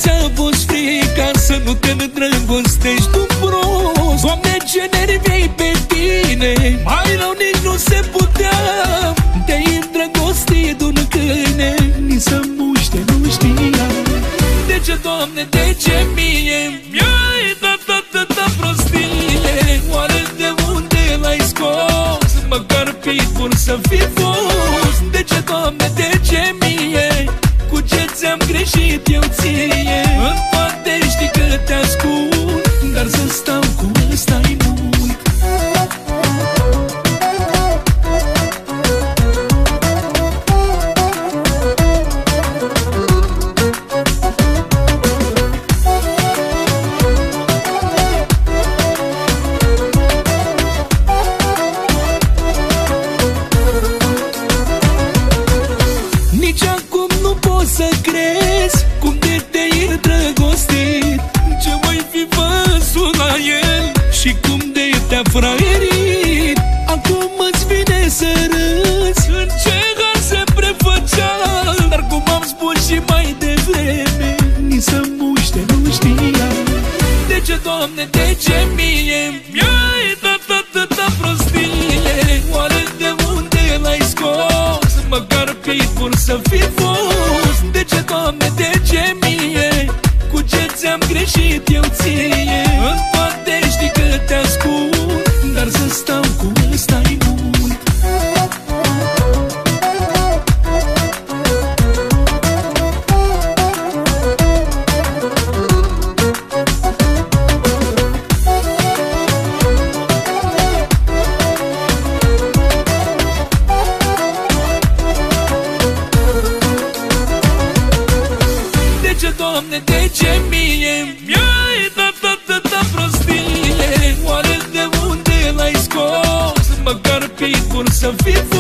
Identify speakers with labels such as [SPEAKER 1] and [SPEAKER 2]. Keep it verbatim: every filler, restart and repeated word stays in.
[SPEAKER 1] ți-a fost frica să nu te îndrăgostești tu prost? Doamne, ce nervi ai pe tine, mai rău nici nu se putea. Te-ai îndrăgostit de un câine, nici să muște nu știa. De ce, Doamne, de ce mie mi-ai dat atâta prostie? Oare de unde l-ai scos? Măcar pitbull să fi fost. De ce, Doamne, de ce mie? Cu ce ți-am greșit eu ție? În parte știi că te ascult, dar să stau cu ăsta-i mult. Nici acum nu poți să crezi cum de te-ai îndrăgostit. Ce mai fi văzut la el și cum de te-a fraierit. Acum îți vine să râzi, în ce har se prefăcea. Dar cum am spus și mai devreme, nici să muște nu știa. De ce, Doamne, de ce mie mi-ai dat atâta prostie? Oare de unde l-ai scos? Măcar pitbull să fi fost. De ce, Doamne, de ce mie? Cu ce ți-am greșit eu ție? În parte știi că te ascult, dar să stau cu ăsta-i mult. Doamne, de ce mie mi-ai dat atâta prostie? Oare de unde l-ai scos? Măcar pitbull să fi